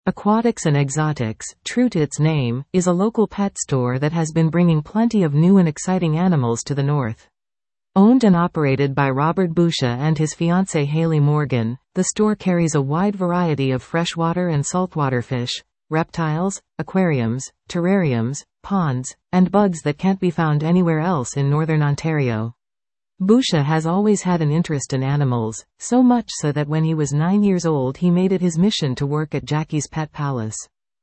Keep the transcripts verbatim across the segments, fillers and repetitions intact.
Aquatics and Exotics, true to its name, is a local pet store that has been bringing plenty of new and exciting animals to the north. Owned and operated by Robert Boucher and his fiancée Haley Morgan, the store carries a wide variety of freshwater and saltwater fish, reptiles, aquariums, terrariums, ponds, and bugs that can't be found anywhere else in northern Ontario. Boucher has always had an interest in animals, so much so that when he was nine years old he made it his mission to work at Jackie's Pet Palace.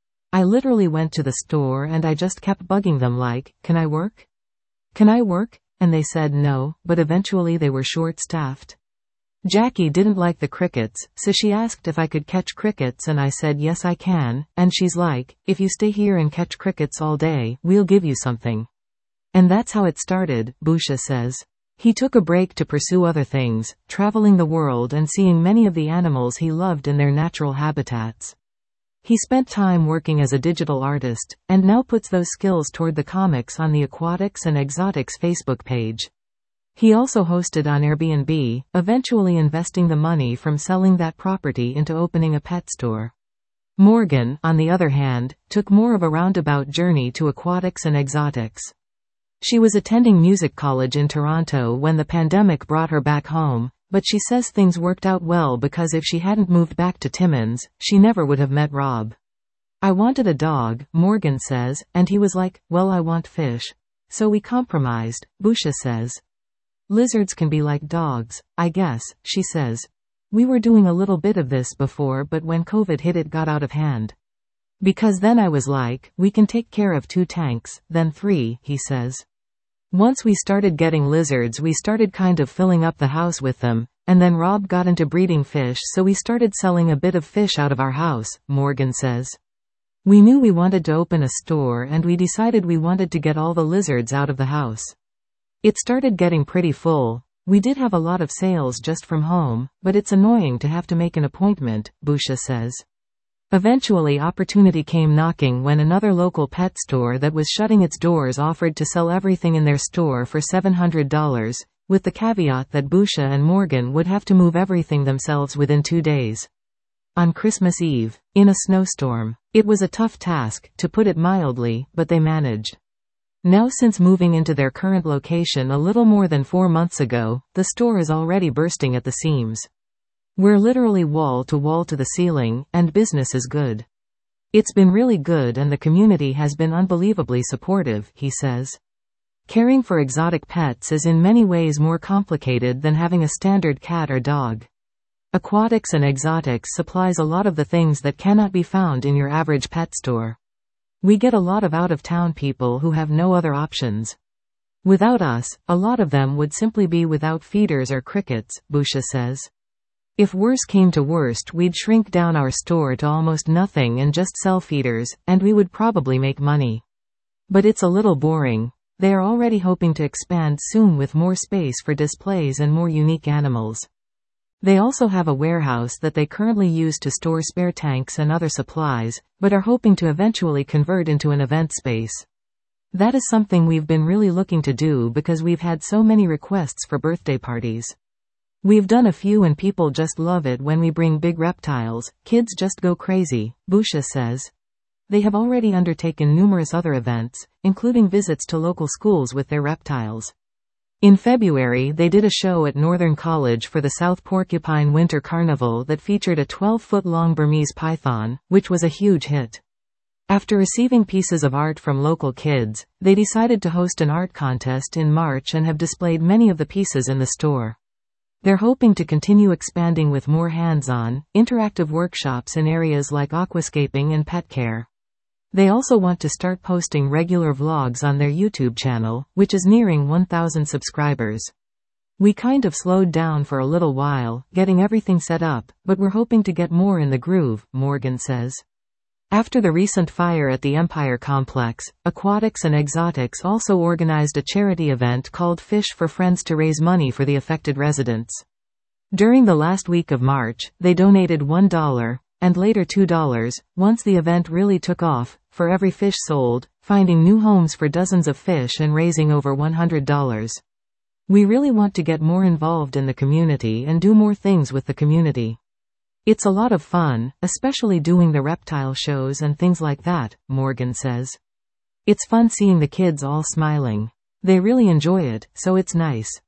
I literally went to the store and I just kept bugging them like, "Can I work? Can I work?" And they said no, but eventually they were short-staffed. Jackie didn't like the crickets, so she asked if I could catch crickets and I said yes I can, and she's like, "If you stay here and catch crickets all day, we'll give you something." And that's how it started, Boucher says. He took a break to pursue other things, traveling the world and seeing many of the animals he loved in their natural habitats. He spent time working as a digital artist, and now puts those skills toward the comics on the Aquatics and Exotics Facebook page. He also hosted on Airbnb, eventually investing the money from selling that property into opening a pet store. Morgan, on the other hand, took more of a roundabout journey to Aquatics and Exotics. She was attending music college in Toronto when the pandemic brought her back home, but she says things worked out well because if she hadn't moved back to Timmins, she never would have met Rob. "I wanted a dog," Morgan says, "and he was like, well, I want fish. So we compromised," Boucher says. "Lizards can be like dogs, I guess," she says. "We were doing a little bit of this before, but when COVID hit it got out of hand. Because then I was like, we can take care of two tanks, then three," he says. "Once we started getting lizards we started kind of filling up the house with them, and then Rob got into breeding fish so we started selling a bit of fish out of our house," Morgan says. "We knew we wanted to open a store and we decided we wanted to get all the lizards out of the house. It started getting pretty full. We did have a lot of sales just from home, but it's annoying to have to make an appointment," Boucher says. Eventually opportunity came knocking when another local pet store that was shutting its doors offered to sell everything in their store for seven hundred dollars, with the caveat that Boucher and Morgan would have to move everything themselves within two days. On Christmas Eve, in a snowstorm. It was a tough task, to put it mildly, but they managed. Now since moving into their current location a little more than four months ago, the store is already bursting at the seams. "We're literally wall to wall to the ceiling, and business is good. It's been really good and the community has been unbelievably supportive," he says. Caring for exotic pets is in many ways more complicated than having a standard cat or dog. Aquatics and Exotics supplies a lot of the things that cannot be found in your average pet store. "We get a lot of out-of-town people who have no other options. Without us, a lot of them would simply be without feeders or crickets," Boucher says. "If worse came to worst we'd shrink down our store to almost nothing and just sell feeders, and we would probably make money. But it's a little boring." They are already hoping to expand soon with more space for displays and more unique animals. They also have a warehouse that they currently use to store spare tanks and other supplies, but are hoping to eventually convert into an event space. "That is something we've been really looking to do because we've had so many requests for birthday parties. We've done a few and people just love it when we bring big reptiles, kids just go crazy," Boucher says. They have already undertaken numerous other events, including visits to local schools with their reptiles. In February they did a show at Northern College for the South Porcupine Winter Carnival that featured a twelve-foot-long Burmese python, which was a huge hit. After receiving pieces of art from local kids, they decided to host an art contest in March and have displayed many of the pieces in the store. They're hoping to continue expanding with more hands-on, interactive workshops in areas like aquascaping and pet care. They also want to start posting regular vlogs on their YouTube channel, which is nearing one thousand subscribers. "We kind of slowed down for a little while, getting everything set up, but we're hoping to get more in the groove," Morgan says. After the recent fire at the Empire Complex, Aquatics and Exotics also organized a charity event called Fish for Friends to raise money for the affected residents. During the last week of March, they donated one dollar, and later two dollars, once the event really took off, for every fish sold, finding new homes for dozens of fish and raising over one hundred dollars. "We really want to get more involved in the community and do more things with the community. It's a lot of fun, especially doing the reptile shows and things like that, Morgan says. It's fun seeing the kids all smiling. They really enjoy it, so it's nice.